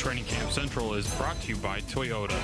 Training Camp Central is brought to you by Toyota.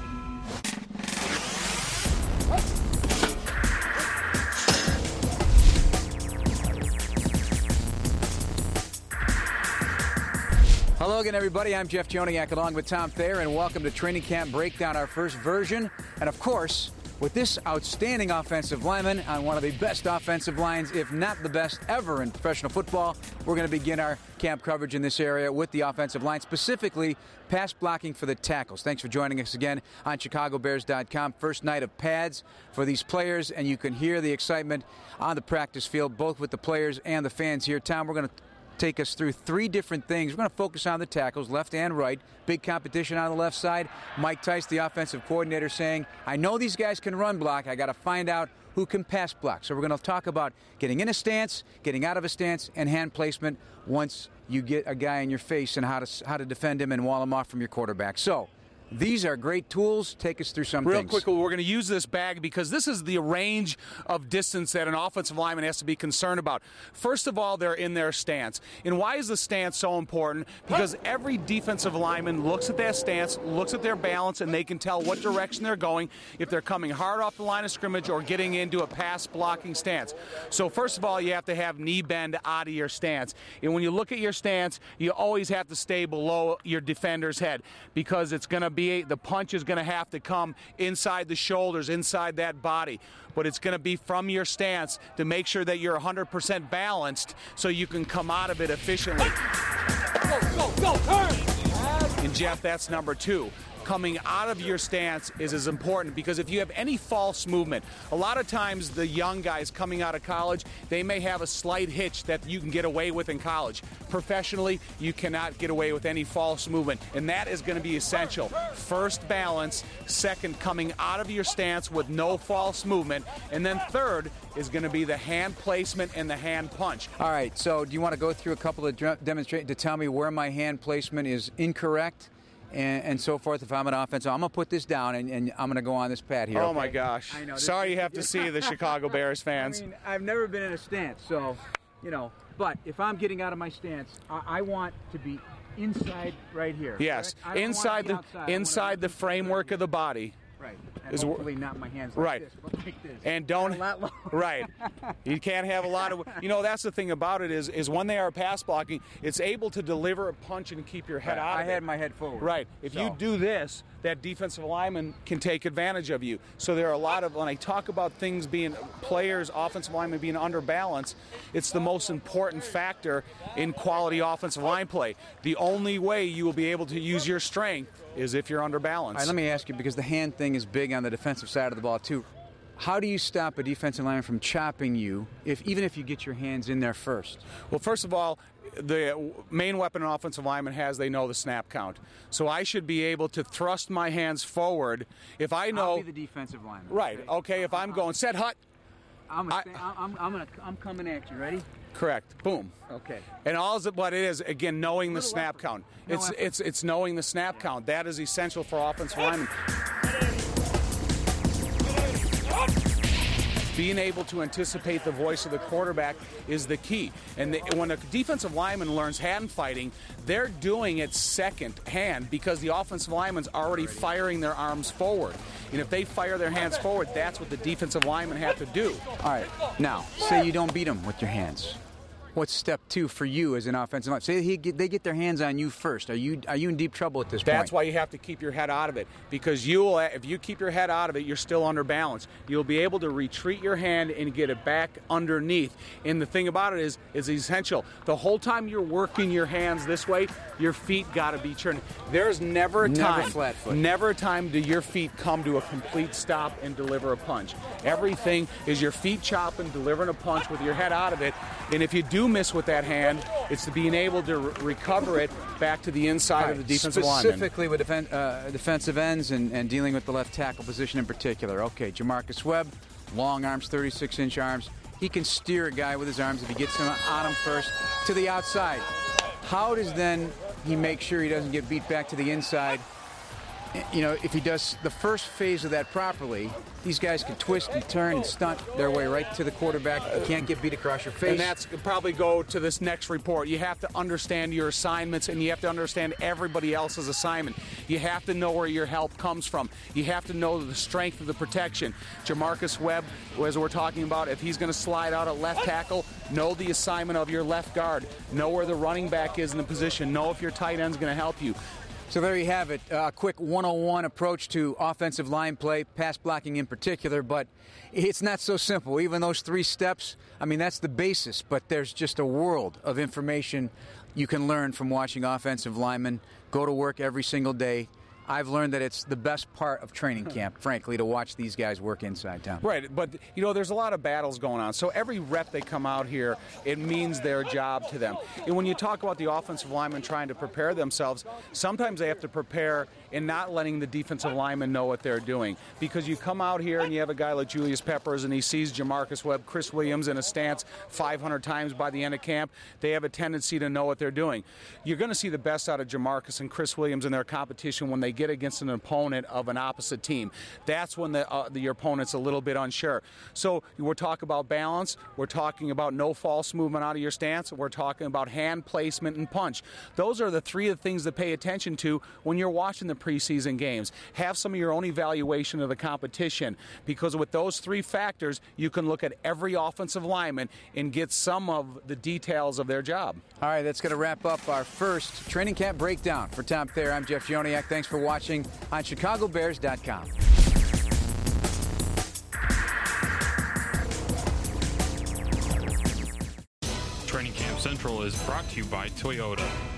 Hello again, everybody. I'm Jeff Joniak along with Tom Thayer, and welcome to Training Camp Breakdown, our first version. And of course, with this outstanding offensive lineman on one of the best offensive lines, if not the best ever in professional football, we're going to begin our camp coverage in this area with the offensive line, specifically pass blocking for the tackles. Thanks for joining us again on ChicagoBears.com. First night of pads for these players, and you can hear the excitement on the practice field, both with the players and the fans here. Tom, we're going to take us through three different things. We're going to focus on the tackles, left and right. Big competition on the left side. Mike Tice, the offensive coordinator, saying, I know these guys can run block. I got to find out who can pass block. So we're going to talk about getting in a stance, getting out of a stance, and hand placement once you get a guy in your face and how to defend him and wall him off from your quarterback. So these are great tools. Take us through some things. Real quickly, we're going to use this bag because this is the range of distance that an offensive lineman has to be concerned about. First of all, they're in their stance. And why is the stance so important? Because every defensive lineman looks at that stance, looks at their balance, and they can tell what direction they're going, if they're coming hard off the line of scrimmage or getting into a pass blocking stance. So first of all, you have to have knee bend out of your stance. And when you look at your stance, you always have to stay below your defender's head because it's going to be the punch is going to have to come inside the shoulders, inside that body. But it's going to be from your stance to make sure that you're 100% balanced so you can come out of it efficiently. Go, turn! And Jeff, that's number two. Coming out of your stance is as important because if you have any false movement, a lot of times the young guys coming out of college, they may have a slight hitch that you can get away with in college. Professionally, you cannot get away with any false movement, and that is going to be essential. First, balance. Second, coming out of your stance with no false movement. And then third is going to be the hand placement and the hand punch. All right, so do you want to go through a couple of demonstrations to tell me where my hand placement is incorrect? And so forth. If I'm an offensive, I'm going to put this down, and I'm going to go on this pad here. Oh, okay? My gosh. I know, sorry you have to see the Chicago Bears fans. I mean, I've never been in a stance, so, but if I'm getting out of my stance, I want to be inside right here. Yes, inside the framework of the body. Right. And hopefully not my hands like this, but like this. And don't, a lot lower. Right. You can't have a lot of, that's the thing about it is when they are pass blocking, it's able to deliver a punch and keep your head out of it. I had my head forward. Right. If you do this, that defensive lineman can take advantage of you. So there are a lot of, when I talk about things being, players, offensive linemen being under balance, it's the most important factor in quality offensive line play. The only way you will be able to use your strength is if you're under balance. All right, let me ask you, because the hand thing is big on the defensive side of the ball too. How do you stop a defensive lineman from chopping you, even if you get your hands in there first? Well, first of all, the main weapon an offensive lineman has, they know the snap count. So I should be able to thrust my hands forward if I know. I'll be the defensive lineman. Right. Okay. If I'm going set hut. I'm coming at you. Ready? Correct. Boom. Okay. And what it is, again, knowing the snap count. It's knowing the snap count. That is essential for offensive linemen. Being able to anticipate the voice of the quarterback is the key. And when a defensive lineman learns hand fighting, they're doing it second hand because the offensive lineman's already firing their arms forward. And if they fire their hands forward, that's what the defensive linemen have to do. All right. Now, say you don't beat them with your hands. What's step two for you as an offensive lineman? Say they get their hands on you first. Are you in deep trouble at this point? That's why you have to keep your head out of it, because if you keep your head out of it, you're still under balance. You'll be able to retreat your hand and get it back underneath. And the thing about it is essential. The whole time you're working your hands this way, your feet got to be turned. There's never a time do your feet come to a complete stop and deliver a punch. Everything is your feet chopping, delivering a punch with your head out of it. And if you do miss with that hand, it's being able to recover it back to the inside of the defensive lineman. Specifically with defensive ends and dealing with the left tackle position in particular. Okay, Jamarcus Webb, long arms, 36-inch arms. He can steer a guy with his arms if he gets him on him first to the outside. How does then he make sure he doesn't get beat back to the inside you know, if he does the first phase of that properly, these guys can twist and turn and stunt their way right to the quarterback. You can't get beat across your face. And that's probably go to this next report. You have to understand your assignments, and you have to understand everybody else's assignment. You have to know where your help comes from. You have to know the strength of the protection. Jamarcus Webb, as we're talking about, if he's going to slide out at left tackle, know the assignment of your left guard. Know where the running back is in the position. Know if your tight end's going to help you. So there you have it, a quick 101 approach to offensive line play, pass blocking in particular, but it's not so simple. Even those 3 steps, I mean, that's the basis, but there's just a world of information you can learn from watching offensive linemen go to work every single day. I've learned that it's the best part of training camp, frankly, to watch these guys work inside town. Right, but, you know, there's a lot of battles going on. So every rep they come out here, it means their job to them. And when you talk about the offensive linemen trying to prepare themselves, sometimes they have to prepare in not letting the defensive linemen know what they're doing. Because you come out here and you have a guy like Julius Peppers and he sees Jamarcus Webb, Chris Williams in a stance 500 times by the end of camp. They have a tendency to know what they're doing. You're going to see the best out of Jamarcus and Chris Williams in their competition when they get against an opponent of an opposite team. That's when your opponent's a little bit unsure. So we're talking about balance. We're talking about no false movement out of your stance. We're talking about hand placement and punch. Those are the 3 of the things to pay attention to when you're watching the preseason games. Have some of your own evaluation of the competition, because with those 3 factors, you can look at every offensive lineman and get some of the details of their job. All right, that's going to wrap up our first training camp breakdown. For Tom Thayer, I'm Jeff Joniak. Thanks for watching on ChicagoBears.com. Training Camp Central is brought to you by Toyota.